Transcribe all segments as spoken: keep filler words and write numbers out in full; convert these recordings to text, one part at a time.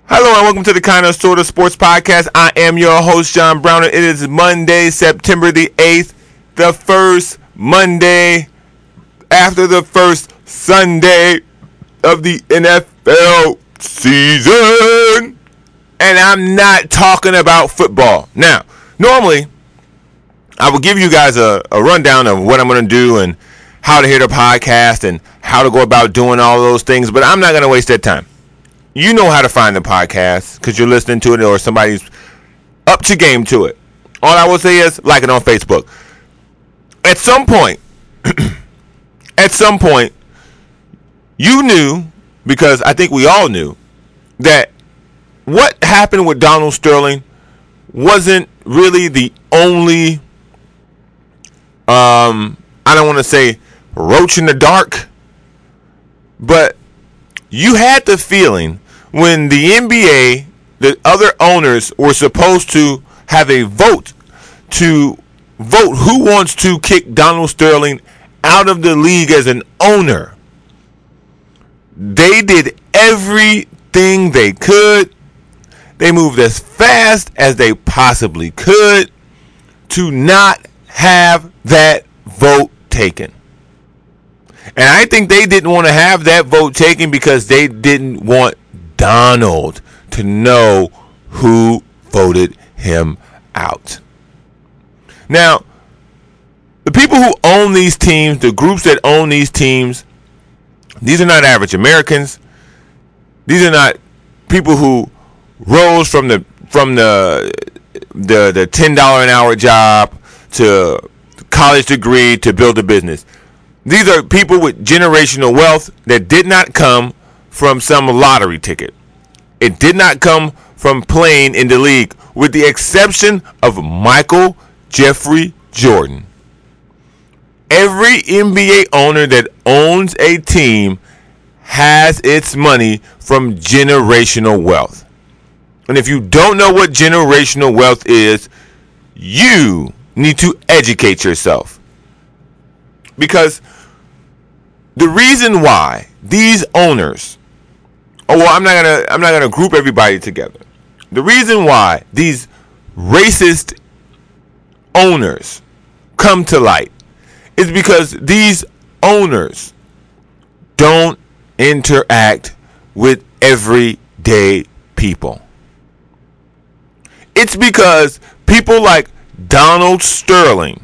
Hello and welcome to the Kind of Sort of Sports Podcast. I am your host, John Browner. It is Monday, September the eighth, the first Monday after the first Sunday of the N F L season. And I'm not talking about football. Now, normally, I will give you guys a, a rundown of what I'm going to do and how to hear the podcast and how to go about doing all those things, but I'm not going to waste that time. You know how to find the podcast because you're listening to it or somebody's up to game to it. All I will say is like it on Facebook. At some point, at some point, you knew, because I think we all knew, that what happened with Donald Sterling wasn't really the only, um, I don't want to say roach in the dark, but you had the feeling when the N B A, the other owners were supposed to have a vote to vote who wants to kick Donald Sterling out of the league as an owner. They did everything they could. They moved as fast as they possibly could to not have that vote taken. And I think they didn't want to have that vote taken because they didn't want Donald to know who voted him out. Now, the people who own these teams, the groups that own these teams, these are not average Americans. These are not people who rose from the from the the, the ten dollars an hour job to college degree to build a business. These are people with generational wealth that did not come from some lottery ticket. It did not come from playing in the league, with the exception of Michael Jeffrey Jordan. Every N B A owner that owns a team has its money from generational wealth. And if you don't know what generational wealth is, you need to educate yourself. Because the reason why these owners, oh well, I'm not gonna I'm not gonna group everybody together. The reason why these racist owners come to light is because these owners don't interact with everyday people. It's because people like Donald Sterling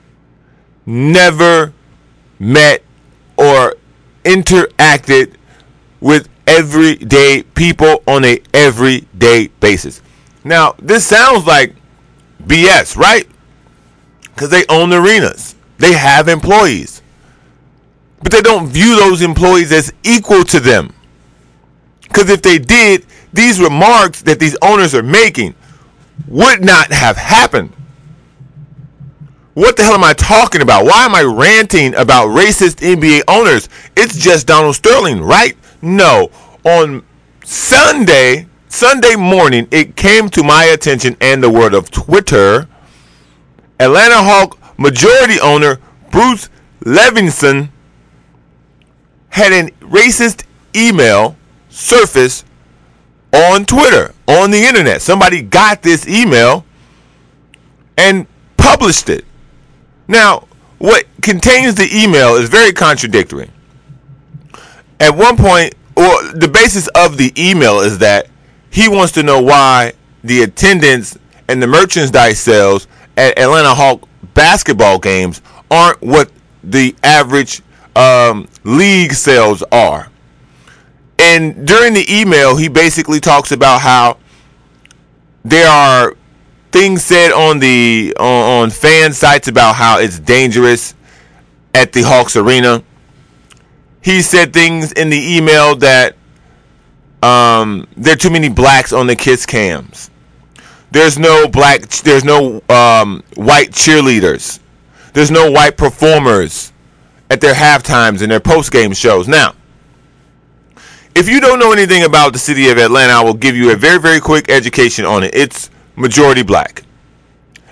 never met or interacted with everyday people on a everyday basis. Now, this sounds like B S, right? Because they own the arenas. They have employees. But they don't view those employees as equal to them. Because if they did, these remarks that these owners are making would not have happened. What the hell am I talking about? Why am I ranting about racist N B A owners? It's just Donald Sterling, right? No. On Sunday, Sunday morning, it came to my attention and the word of Twitter. Atlanta Hawk majority owner Bruce Levinson had a racist email surface on Twitter, on the internet. Somebody got this email and published it. Now, what contains the email is very contradictory. At one point, or the basis of the email is that he wants to know why the attendance and the merchandise sales at Atlanta Hawk basketball games aren't what the average um, league sales are. And during the email, he basically talks about how there are things said on the on, on fan sites about how it's dangerous at the Hawks arena. He said things in the email that um, there are too many blacks on the kiss cams. There's no black. There's no um, white cheerleaders. There's no white performers at their halftimes and their post-game shows. Now, if you don't know anything about the city of Atlanta, I will give you a very, very quick education on it. It's majority black.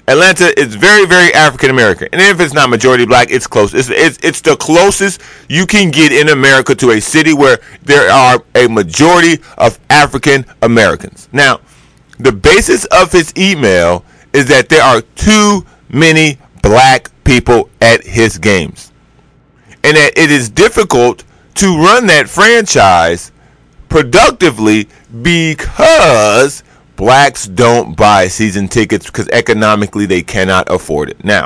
Atlanta is very, very African American, and if it's not majority black, it's close. It's, it's it's the closest you can get in America to a city where there are a majority of African Americans. Now, the basis of his email is that there are too many black people at his games, and that it is difficult to run that franchise productively because blacks don't buy season tickets because economically they cannot afford it. Now,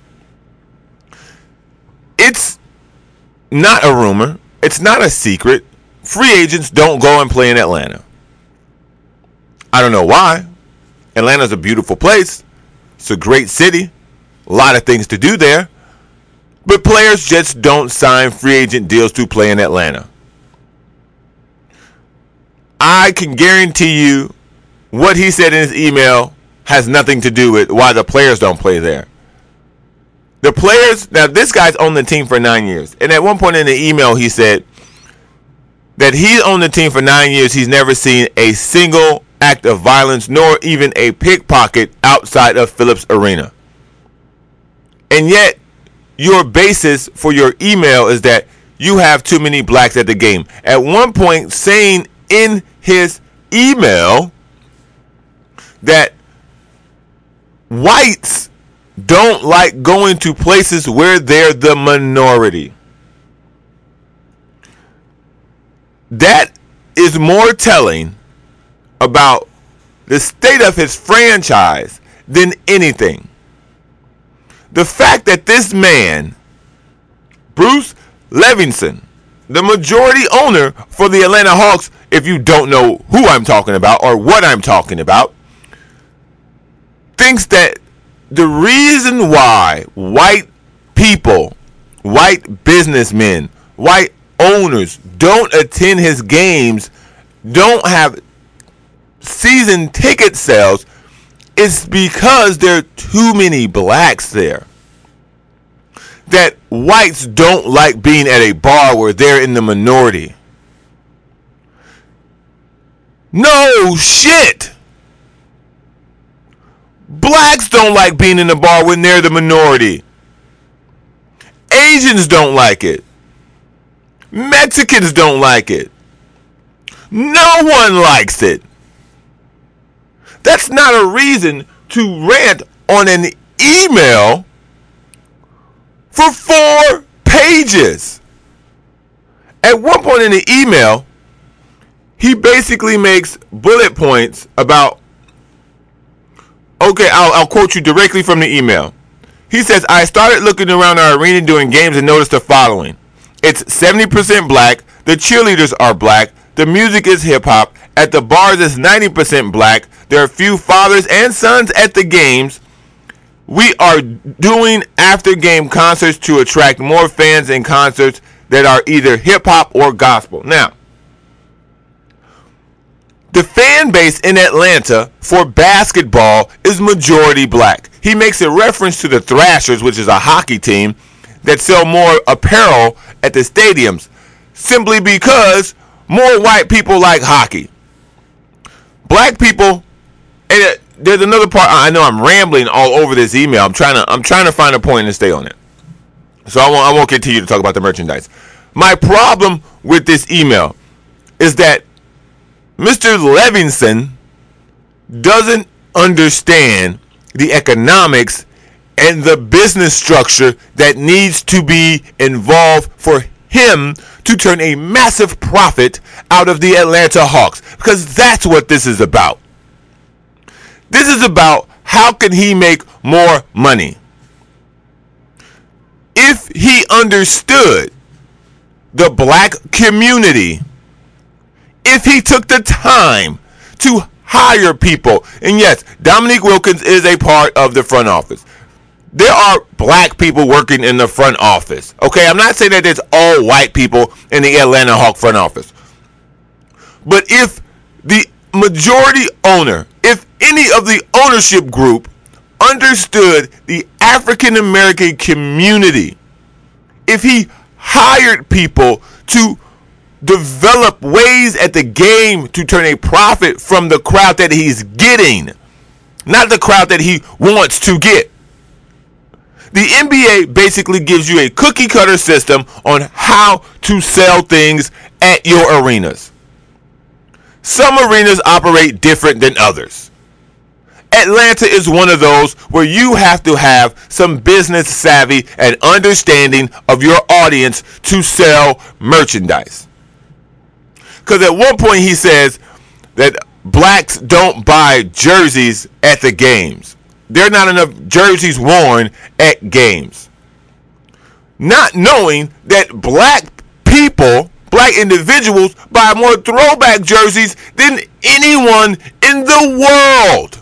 it's not a rumor. It's not a secret. Free agents don't go and play in Atlanta. I don't know why. Atlanta's a beautiful place. It's a great city. A lot of things to do there. But players just don't sign free agent deals to play in Atlanta. I can guarantee you what he said in his email has nothing to do with why the players don't play there. The players, now this guy's owned the team for nine years. And at one point in the email he said that he's owned the team for nine years. He's never seen a single act of violence nor even a pickpocket outside of Phillips Arena. And yet your basis for your email is that you have too many blacks at the game. At one point saying in his email that whites don't like going to places where they're the minority. That is more telling about the state of his franchise than anything. The fact that this man, Bruce Levinson, the majority owner for the Atlanta Hawks, if you don't know who I'm talking about or what I'm talking about, thinks that the reason why white people, white businessmen, white owners don't attend his games, don't have season ticket sales, is because there are too many blacks there. That whites don't like being at a bar where they're in the minority. No shit. Blacks don't like being in the bar when they're the minority. Asians don't like it. Mexicans don't like it. No one likes it. That's not a reason to rant on an email for four pages. At one point in the email, he basically makes bullet points about, okay, I'll, I'll quote you directly from the email. He says, I started looking around our arena doing games and noticed the following. It's seventy percent black. The cheerleaders are black. The music is hip-hop. At the bars, it's ninety percent black. There are few fathers and sons at the games. We are doing after-game concerts to attract more fans in concerts that are either hip-hop or gospel. Now, the fan base in Atlanta for basketball is majority black. He makes a reference to the Thrashers, which is a hockey team that sell more apparel at the stadiums, simply because more white people like hockey. Black people, and it, there's another part. I know I'm rambling all over this email. I'm trying to I'm trying to find a point and stay on it. So I won't I won't continue to talk about the merchandise. My problem with this email is that Mister Levinson doesn't understand the economics and the business structure that needs to be involved for him to turn a massive profit out of the Atlanta Hawks, because that's what this is about. This is about how can he make more money. If he understood the black community, if he took the time to hire people, and yes, Dominique Wilkins is a part of the front office. There are black people working in the front office. Okay, I'm not saying that there's all white people in the Atlanta Hawk front office. But if the majority owner, if any of the ownership group understood the African American community, if he hired people to develop ways at the game to turn a profit from the crowd that he's getting, not the crowd that he wants to get. The N B A basically gives you a cookie cutter system on how to sell things at your arenas. Some arenas operate different than others. Atlanta is one of those where you have to have some business savvy and understanding of your audience to sell merchandise. Because at one point he says that blacks don't buy jerseys at the games. There are not enough jerseys worn at games. Not knowing that black people, black individuals, buy more throwback jerseys than anyone in the world.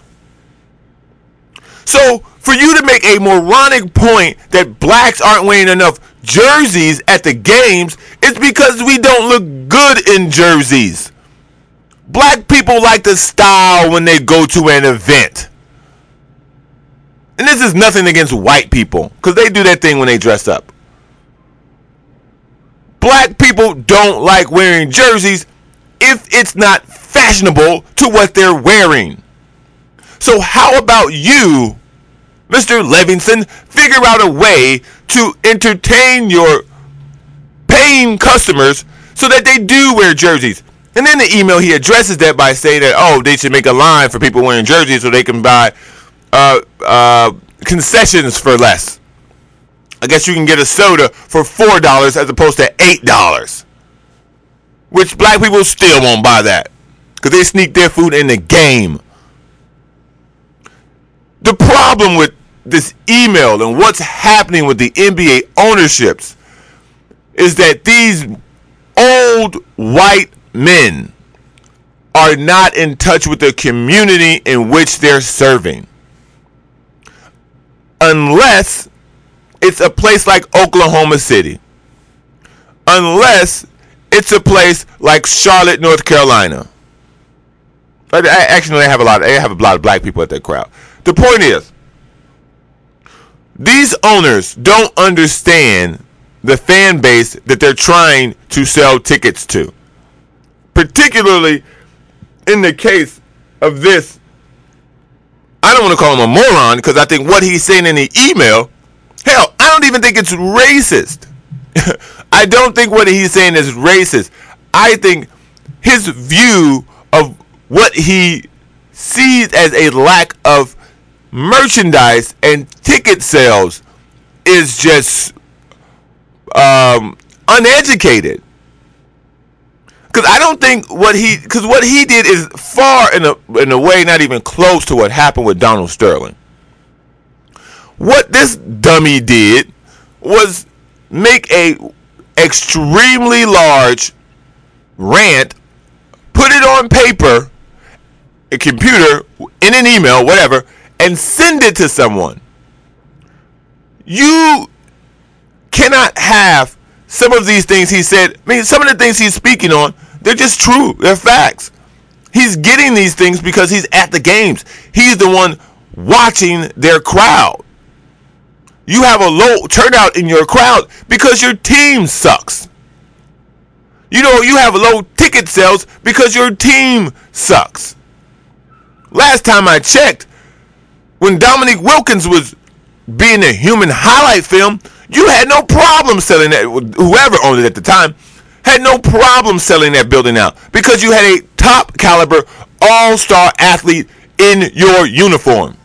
So, for you to make a moronic point that blacks aren't wearing enough jerseys at the games, it's because we don't look good in jerseys. Black people like to style when they go to an event. And this is nothing against white people, because they do that thing when they dress up. Black people don't like wearing jerseys if it's not fashionable to what they're wearing. So how about you, Mister Livingston, figure out a way to entertain your paying customers so that they do wear jerseys? And in the email, he addresses that by saying that, oh, they should make a line for people wearing jerseys so they can buy uh, uh, concessions for less. I guess you can get a soda for four dollars as opposed to eight dollars. Which black people still won't buy that, because they sneak their food in the game. The problem with this email and what's happening with the N B A ownerships is that these old white men are not in touch with the community in which they're serving. Unless it's a place like Oklahoma City. Unless it's a place like Charlotte, North Carolina. But actually, they have a lot. They have a lot of black people at that crowd. The point is, these owners don't understand the fan base that they're trying to sell tickets to. Particularly in the case of this, I don't want to call him a moron, because I think what he's saying in the email, hell, I don't even think it's racist. I don't think what he's saying is racist. I think his view of what he sees as a lack of merchandise and ticket sales is just um, uneducated. Because I don't think what he, because what he did is far in a in a way not even close to what happened with Donald Sterling. What this dummy did was make a extremely large rant, put it on paper, a computer, in an email, whatever, and send it to someone. You cannot have some of these things he said. I mean, some of the things he's speaking on, they're just true. They're facts. He's getting these things because he's at the games. He's the one watching their crowd. You have a low turnout in your crowd because your team sucks. You know, you have low ticket sales because your team sucks. Last time I checked, when Dominique Wilkins was being a human highlight film, you had no problem selling that. Whoever owned it at the time had no problem selling that building out because you had a top caliber all-star athlete in your uniform.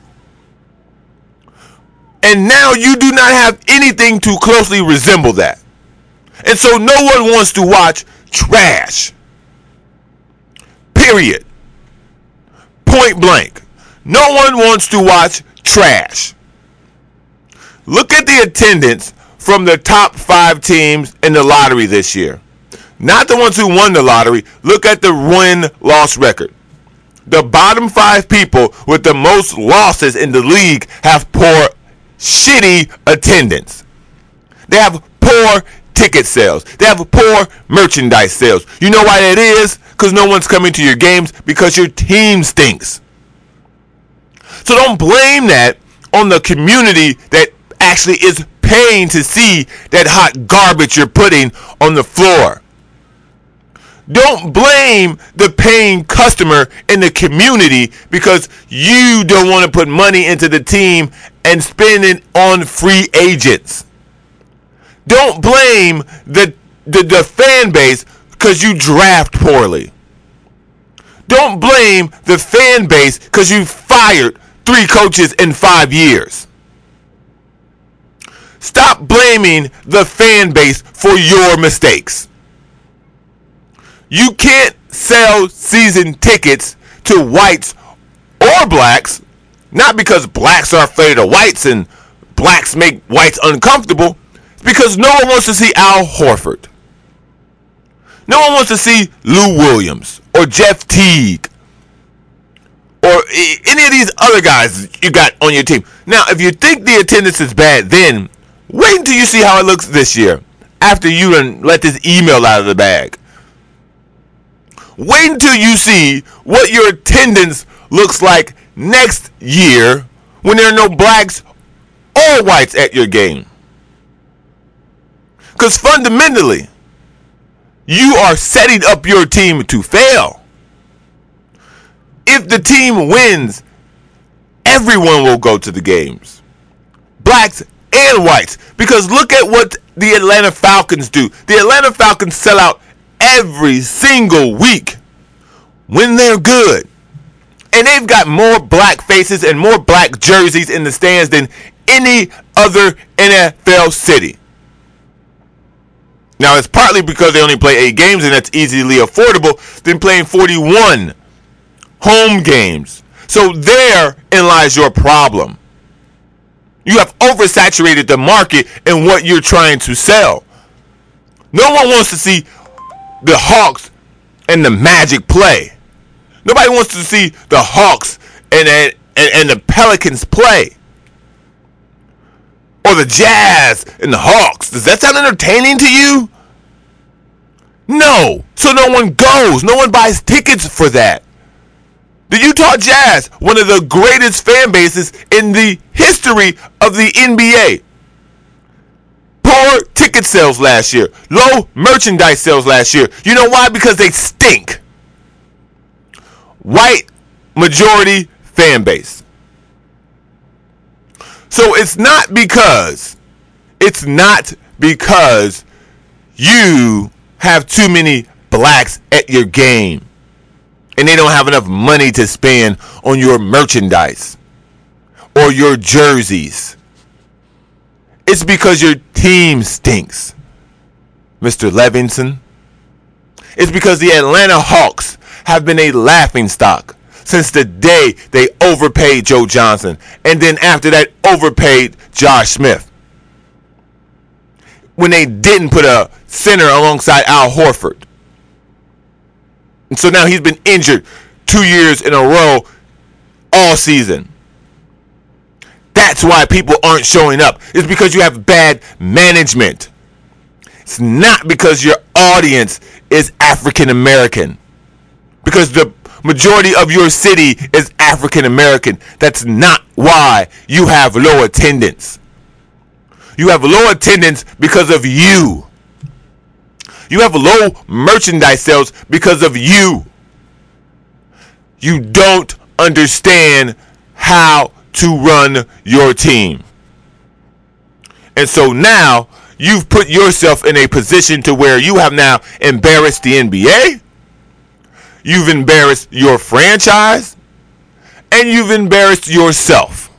And now you do not have anything to closely resemble that. And so no one wants to watch trash. Period. Point blank. No one wants to watch trash. Look at the attendance from the top five teams in the lottery this year. Not the ones who won the lottery. Look at the win-loss record. The bottom five people with the most losses in the league have poor, shitty attendance. They have poor ticket sales. They have poor merchandise sales. You know why that is? Because no one's coming to your games because your team stinks. So don't blame that on the community that actually is paying to see that hot garbage you're putting on the floor. Don't blame the paying customer in the community because you don't want to put money into the team and spend it on free agents. Don't blame the, the, the fan base because you draft poorly. Don't blame the fan base because you fired three coaches in five years. Stop blaming the fan base for your mistakes. You can't sell season tickets to whites or blacks, not because blacks are afraid of whites and blacks make whites uncomfortable. It's because no one wants to see Al Horford. No one wants to see Lou Williams or Jeff Teague or any of these other guys you got on your team. Now, if you think the attendance is bad, then wait until you see how it looks this year after you done let this email out of the bag. Wait until you see what your attendance looks like next year when there are no blacks or whites at your game. Because fundamentally, you are setting up your team to fail. If the team wins, everyone will go to the games. Blacks and whites. Because look at what the Atlanta Falcons do. The Atlanta Falcons sell out every single week when they're good. And they've got more black faces and more black jerseys in the stands than any other N F L city. Now, it's partly because they only play eight games and that's easily affordable than playing forty-one home games. So therein lies your problem. You have oversaturated the market in what you're trying to sell. No one wants to see the Hawks and the Magic play. Nobody wants to see the Hawks and, and, and the Pelicans play. Or the Jazz and the Hawks. Does that sound entertaining to you? No. So no one goes. No one buys tickets for that. The Utah Jazz, one of the greatest fan bases in the history of the N B A. Poor ticket sales last year. Low merchandise sales last year. You know why? Because they stink. White majority fan base. So it's not because, it's not because you have too many blacks at your game and they don't have enough money to spend on your merchandise or your jerseys. It's because your team stinks, Mister Levinson. It's because the Atlanta Hawks have been a laughingstock since the day they overpaid Joe Johnson and then after that overpaid Josh Smith. When they didn't put a center alongside Al Horford. And so now he's been injured two years in a row all season. That's why people aren't showing up. It's because you have bad management. It's not because your audience is African American. Because the majority of your city is African American. That's not why you have low attendance. You have low attendance because of you. You have low merchandise sales because of you. You don't understand how to run your team. And so now you've put yourself in a position to where you have now embarrassed the N B A. You've embarrassed your franchise. And you've embarrassed yourself.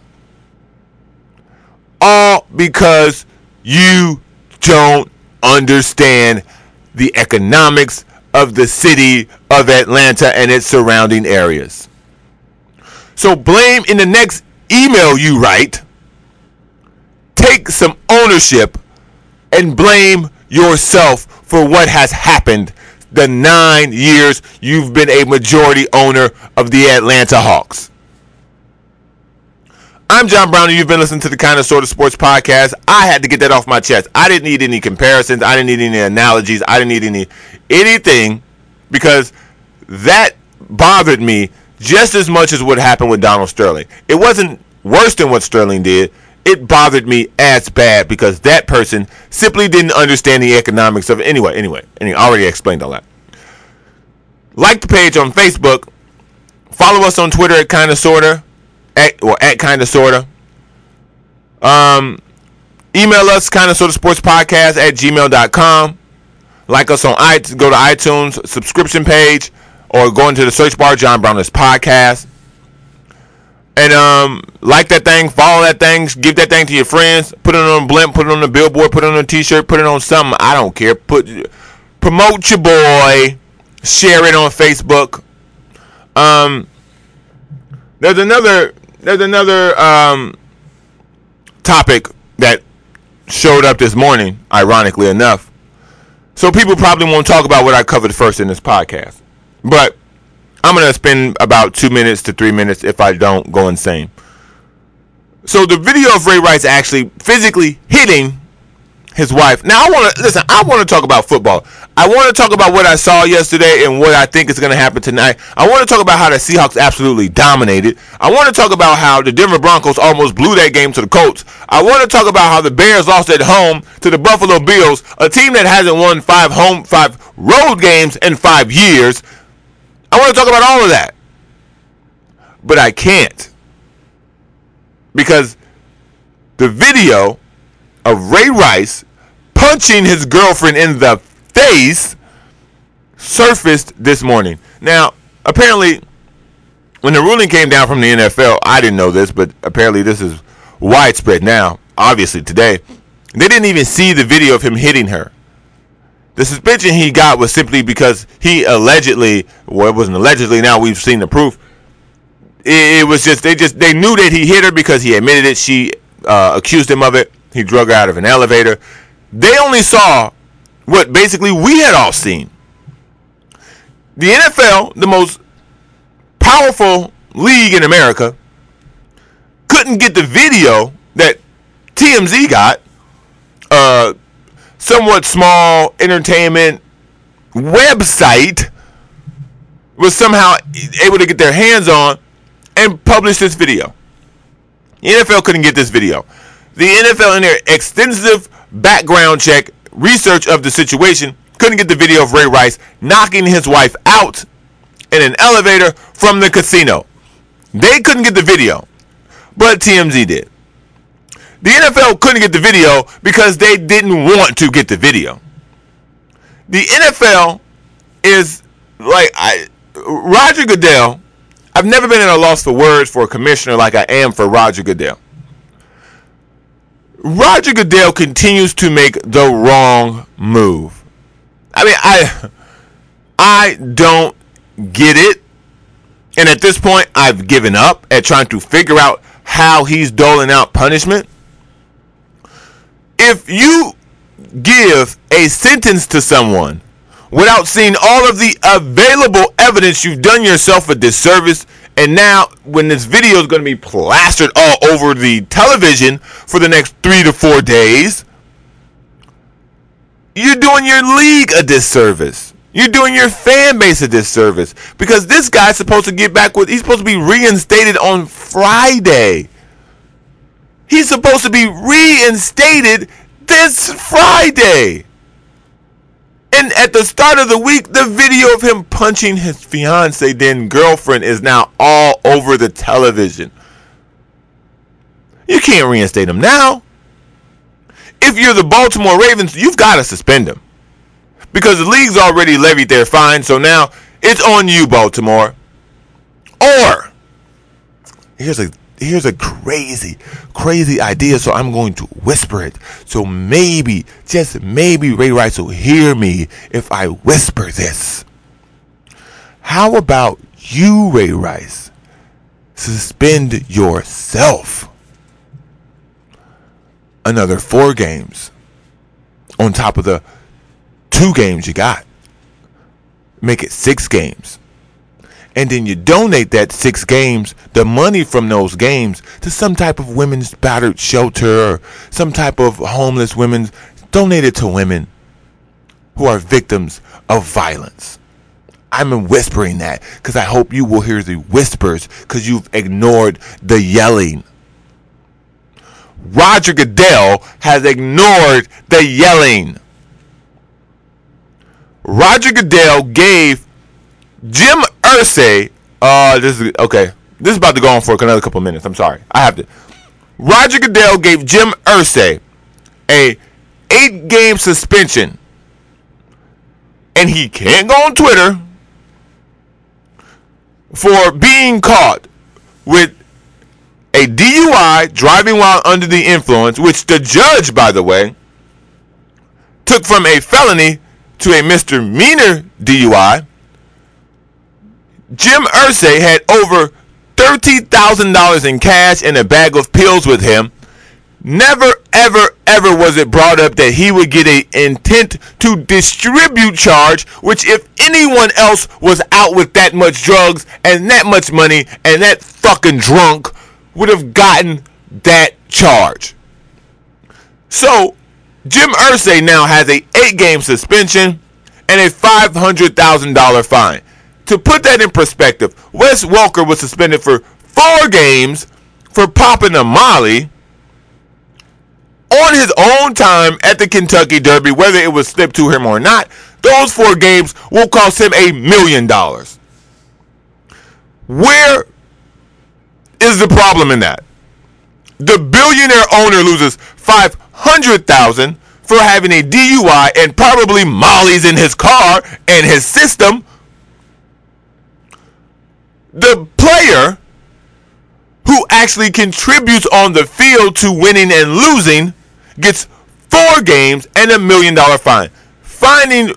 All because you don't understand the economics of the city of Atlanta and its surrounding areas. So blame in the next email you write. Take some ownership and blame yourself for what has happened the nine years you've been a majority owner of the Atlanta Hawks. I'm John Brown, and you've been listening to the Kind of Sort of Sports Podcast. I had to get that off my chest. I didn't need any comparisons. I didn't need any analogies. I didn't need any anything because that bothered me just as much as what happened with Donald Sterling. It wasn't worse than what Sterling did. It bothered me as bad because that person simply didn't understand the economics of it. Anyway, anyway, anyway, I already explained all that. Like the page on Facebook. Follow us on Twitter at Kinda Sorta, at, or at Kinda Sorta. Um, email us Kinda Sorta Sports Podcast at gmail dot com. Like us on iTunes. Go to iTunes subscription page, or go into the search bar, John Brownless Podcast. And um, like that thing, follow that thing, give that thing to your friends, put it on a blimp, put it on a billboard, put it on a t-shirt, put it on something. I don't care. Put promote your boy, share it on Facebook. Um, there's another there's another um topic that showed up this morning, ironically enough. So people probably won't talk about what I covered first in this podcast, but I'm going to spend about two minutes to three minutes if I don't go insane. So the video of Ray Rice actually physically hitting his wife. Now I want to listen. I want to talk about football. I want to talk about what I saw yesterday and what I think is going to happen tonight. I want to talk about how the Seahawks absolutely dominated. I want to talk about how the Denver Broncos almost blew that game to the Colts. I want to talk about how the Bears lost at home to the Buffalo Bills, a team that hasn't won five home, five road games in five years. I want to talk about all of that, but I can't, because the video of Ray Rice punching his girlfriend in the face surfaced this morning. Now, apparently, when the ruling came down from the N F L, I didn't know this, but apparently this is widespread now, obviously today. They didn't even see the video of him hitting her. The suspension he got was simply because he allegedly, well, it wasn't allegedly, now we've seen the proof. It, it was just, they just, they knew that he hit her because he admitted it. She uh, accused him of it. He drug her out of an elevator. They only saw what basically we had all seen. The N F L, the most powerful league in America, couldn't get the video that T M Z got. Uh, somewhat small entertainment website was somehow able to get their hands on and publish this video. The N F L couldn't get this video. The N F L, in their extensive background check research of the situation, couldn't get the video of Ray Rice knocking his wife out in an elevator from the casino. They couldn't get the video, but T M Z did. The N F L couldn't get the video because they didn't want to get the video. The N F L is like, I, Roger Goodell. I've never been at a loss for words for a commissioner like I am for Roger Goodell. Roger Goodell continues to make the wrong move. I mean, I, I don't get it. And at this point, I've given up at trying to figure out how he's doling out punishment. If you give a sentence to someone without seeing all of the available evidence, you've done yourself a disservice. And now, when this video is going to be plastered all over the television for the next three to four days, you're doing your league a disservice. You're doing your fan base a disservice. Because this guy's supposed to get back with, he's supposed to be reinstated on Friday. He's supposed to be reinstated this Friday. And at the start of the week, the video of him punching his fiance, then girlfriend, is now all over the television. You can't reinstate him now. If you're the Baltimore Ravens, you've got to suspend him. Because the league's already levied their fine, so now it's on you, Baltimore. Or, here's a Here's a crazy, crazy idea, so I'm going to whisper it. So maybe, just maybe, Ray Rice will hear me if I whisper this. How about you, Ray Rice, suspend yourself another four games on top of the two games you got? Make it six games. And then you donate that six games, the money from those games, to some type of women's battered shelter or some type of homeless women's. Donate it to women who are victims of violence. I'm whispering that because I hope you will hear the whispers because you've ignored the yelling. Roger Goodell has ignored the yelling. Roger Goodell gave Jim Irsay, uh, this is okay. This is about to go on for another couple minutes. I'm sorry. I have to. Roger Goodell gave Jim Irsay a eight-game suspension, and he can't go on Twitter for being caught with a D U I, driving while under the influence, which the judge, by the way, took from a felony to a misdemeanor D U I. Jim Irsay had over thirty thousand dollars in cash and a bag of pills with him. Never, ever, ever was it brought up that he would get an intent to distribute charge, which if anyone else was out with that much drugs and that much money and that fucking drunk would have gotten that charge. So, Jim Irsay now has a eight-game suspension and a five hundred thousand dollars fine. To put that in perspective, Wes Welker was suspended for four games for popping a Molly on his own time at the Kentucky Derby, whether it was slipped to him or not. Those four games will cost him a million dollars. Where is the problem in that? The billionaire owner loses five hundred thousand dollars for having a D U I and probably Molly's in his car and his system. The player who actually contributes on the field to winning and losing gets four games and a million dollar fine. Fining,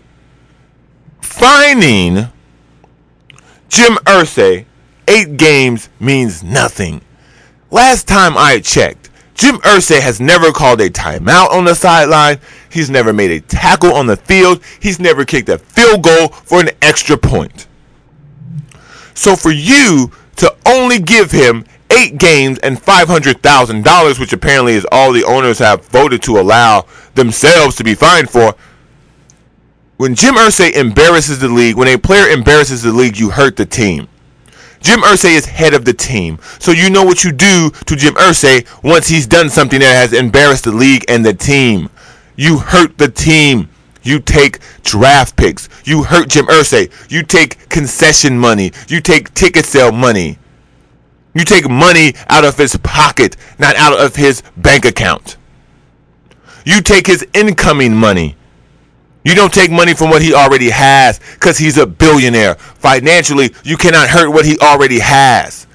fining Jim Irsay eight games means nothing. Last time I checked, Jim Irsay has never called a timeout on the sideline. He's never made a tackle on the field. He's never kicked a field goal for an extra point. So for you to only give him eight games and five hundred thousand dollars, which apparently is all the owners have voted to allow themselves to be fined for, when Jim Irsay embarrasses the league, when a player embarrasses the league, you hurt the team. Jim Irsay is head of the team, so you know what you do to Jim Irsay once he's done something that has embarrassed the league and the team. You hurt the team. You take draft picks. You hurt Jim Irsay. You take concession money. You take ticket sale money. You take money out of his pocket, not out of his bank account. You take his incoming money. You don't take money from what he already has because he's a billionaire. Financially, you cannot hurt what he already has.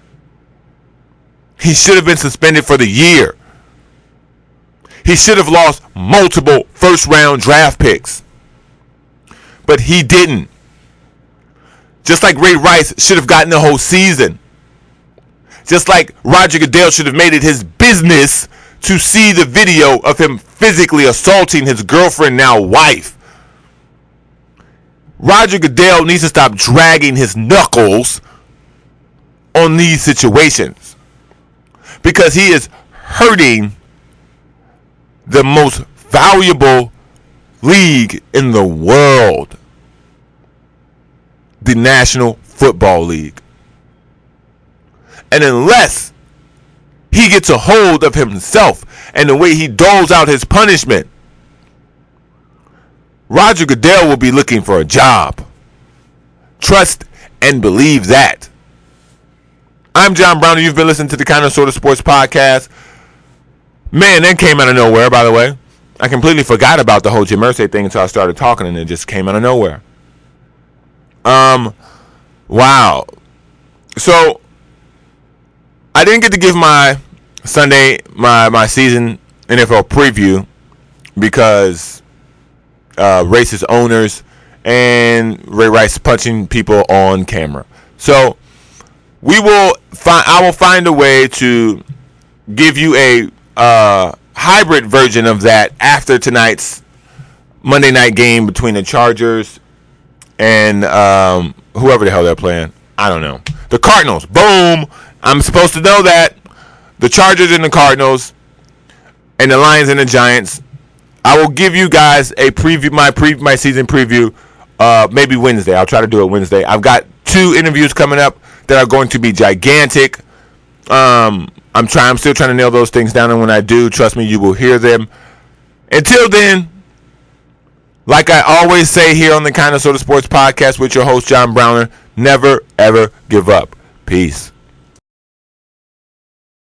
He should have been suspended for the year. He should have lost multiple first-round draft picks. But he didn't. Just like Ray Rice should have gotten the whole season. Just like Roger Goodell should have made it his business to see the video of him physically assaulting his girlfriend, now wife. Roger Goodell needs to stop dragging his knuckles on these situations because he is hurting the most valuable league in the world, the National Football League. And unless he gets a hold of himself and the way he doles out his punishment, Roger Goodell will be looking for a job. Trust and believe that. I'm John Brown, and you've been listening to the Kind of Sort of Sports Podcast. Man, that came out of nowhere, by the way. I completely forgot about the whole Jim Irsay thing until I started talking, and it just came out of nowhere. Um, wow. So, I didn't get to give my Sunday, my, my season N F L preview because uh, racist owners and Ray Rice punching people on camera. So, we will find. I will find a way to give you a uh, hybrid version of that after tonight's Monday night game between the Chargers and um, whoever the hell they're playing. I don't know. The Cardinals. Boom. I'm supposed to know that. The Chargers and the Cardinals and the Lions and the Giants. I will give you guys a preview, my pre, my season preview, uh, maybe Wednesday. I'll try to do it Wednesday. I've got two interviews coming up that are going to be gigantic. Um, I'm trying. I'm still trying to nail those things down, and when I do, trust me, you will hear them. Until then, Like I always say here on the Kinda Sorta Sports Podcast with your host, John Browner, never, ever give up. Peace.